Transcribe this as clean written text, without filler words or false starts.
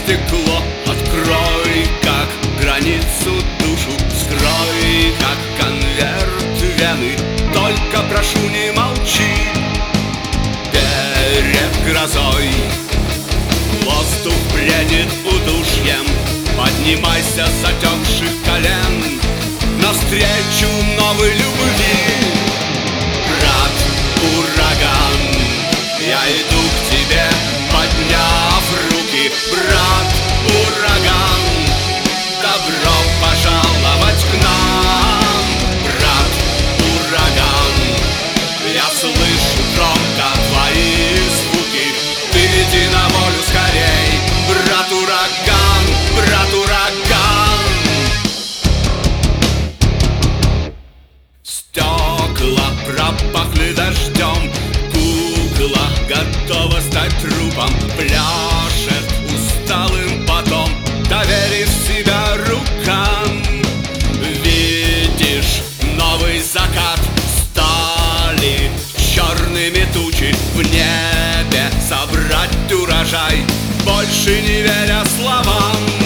стекло. Открой, как границу душу, скрой, как конверт вены. Только прошу, не молчи перед грозой. Воздух бредит удушьем, поднимайся с затекших колен навстречу новой любви. Брат, ураган, я иду к тебе, подняв руки. Брат, ураган, добро пожаловать к нам. Брат, ураган, я слышу громко твои звуки. Ты иди на волю скорей, брат, ураган, брат, ураган. Стекла пропахли дождем, кукла готова стать трупом. Пляшет усталым потом, доверив себя рукам. Видишь, новый закат, стали черными тучи. В небе собрать урожай, больше не веря словам.